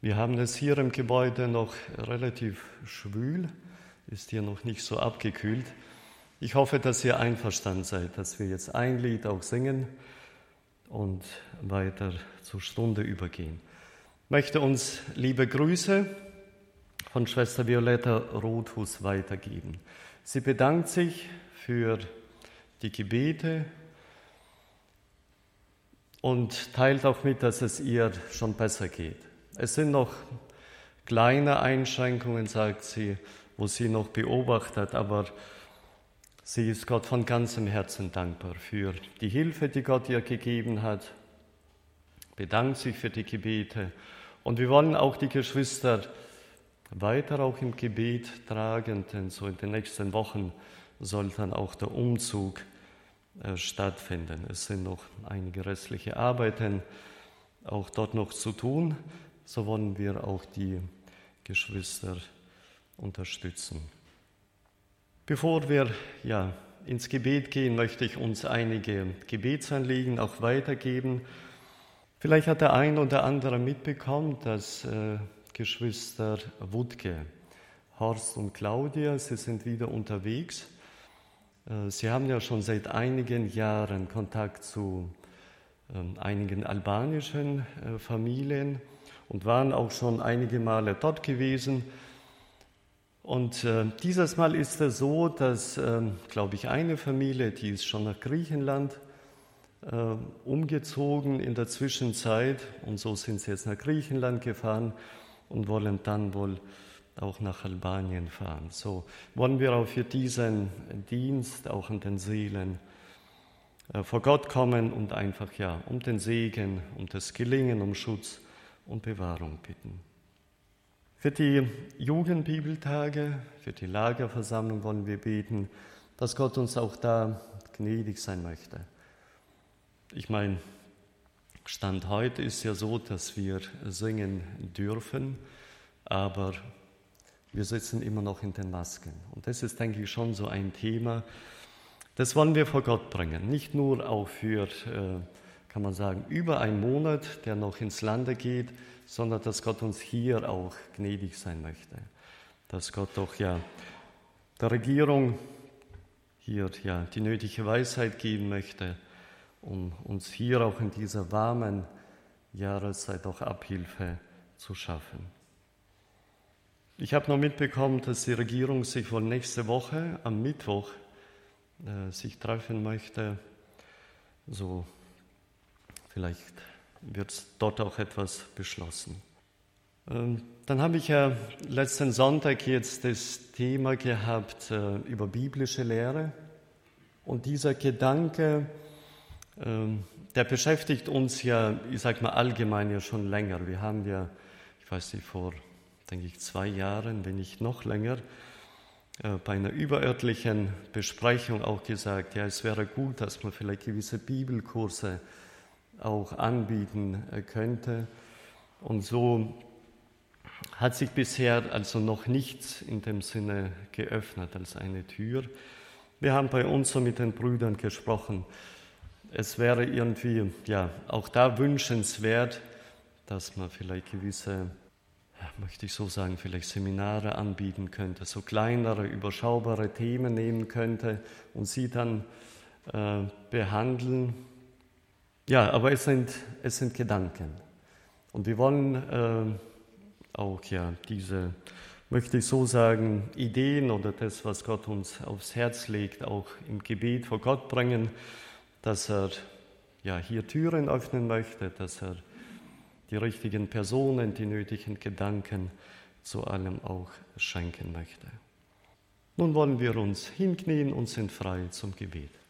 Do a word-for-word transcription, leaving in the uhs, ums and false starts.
Wir haben es hier im Gebäude noch relativ schwül, ist hier noch nicht so abgekühlt. Ich hoffe, dass ihr einverstanden seid, dass wir jetzt ein Lied auch singen und weiter zur Stunde übergehen. Ich möchte uns liebe Grüße von Schwester Violetta Rothus weitergeben. Sie bedankt sich für die Gebete und teilt auch mit, dass es ihr schon besser geht. Es sind noch kleine Einschränkungen, sagt sie, wo sie noch beobachtet, aber sie ist Gott von ganzem Herzen dankbar für die Hilfe, die Gott ihr gegeben hat, bedankt sich für die Gebete. Und wir wollen auch die Geschwister weiter auch im Gebet tragen, denn so in den nächsten Wochen soll dann auch der Umzug äh, stattfinden. Es sind noch einige restliche Arbeiten auch dort noch zu tun. So wollen wir auch die Geschwister unterstützen. Bevor wir ja, ins Gebet gehen, möchte ich uns einige Gebetsanliegen auch weitergeben. Vielleicht hat der ein oder andere mitbekommen, dass äh, Geschwister Wutke, Horst und Claudia, sie sind wieder unterwegs. Äh, sie haben ja schon seit einigen Jahren Kontakt zu äh, einigen albanischen äh, Familien und waren auch schon einige Male dort gewesen. Und äh, dieses Mal ist es so, dass, äh, glaube ich, eine Familie, die ist schon nach Griechenland äh, umgezogen in der Zwischenzeit. Und so sind sie jetzt nach Griechenland gefahren und wollen dann wohl auch nach Albanien fahren. So wollen wir auch für diesen Dienst, auch an den Seelen, äh, vor Gott kommen und einfach ja um den Segen, um das Gelingen, um Schutz und Bewahrung bitten. Für die Jugendbibeltage, für die Lagerversammlung wollen wir beten, dass Gott uns auch da gnädig sein möchte. Ich meine, Stand heute ist ja so, dass wir singen dürfen, aber wir sitzen immer noch in den Masken. Und das ist, denke ich, schon so ein Thema, das wollen wir vor Gott bringen. Nicht nur auch für, kann man sagen, über einen Monat, der noch ins Lande geht, sondern dass Gott uns hier auch gnädig sein möchte. Dass Gott doch ja der Regierung hier ja die nötige Weisheit geben möchte, um uns hier auch in dieser warmen Jahreszeit auch Abhilfe zu schaffen. Ich habe noch mitbekommen, dass die Regierung sich wohl nächste Woche am Mittwoch äh, sich treffen möchte. So vielleicht wird dort auch etwas beschlossen. Ähm, dann habe ich ja letzten Sonntag jetzt das Thema gehabt äh, über biblische Lehre. Und dieser Gedanke, ähm, der beschäftigt uns ja, ich sage mal allgemein ja schon länger. Wir haben ja, ich weiß nicht, vor, denke ich, zwei Jahren, wenn nicht noch länger, äh, bei einer überörtlichen Besprechung auch gesagt, ja, es wäre gut, dass man vielleicht gewisse Bibelkurse auch anbieten könnte. Und so hat sich bisher also noch nichts in dem Sinne geöffnet als eine Tür. Wir haben bei uns so mit den Brüdern gesprochen. Es wäre irgendwie ja auch da wünschenswert, dass man vielleicht gewisse, ja, möchte ich so sagen, vielleicht Seminare anbieten könnte, so kleinere, überschaubare Themen nehmen könnte und sie dann äh, behandeln. Ja, aber es sind, es sind Gedanken. Und wir wollen äh, auch ja diese, möchte ich so sagen, Ideen oder das, was Gott uns aufs Herz legt, auch im Gebet vor Gott bringen, dass er ja hier Türen öffnen möchte, dass er die richtigen Personen, die nötigen Gedanken zu allem auch schenken möchte. Nun wollen wir uns hinknien und sind frei zum Gebet.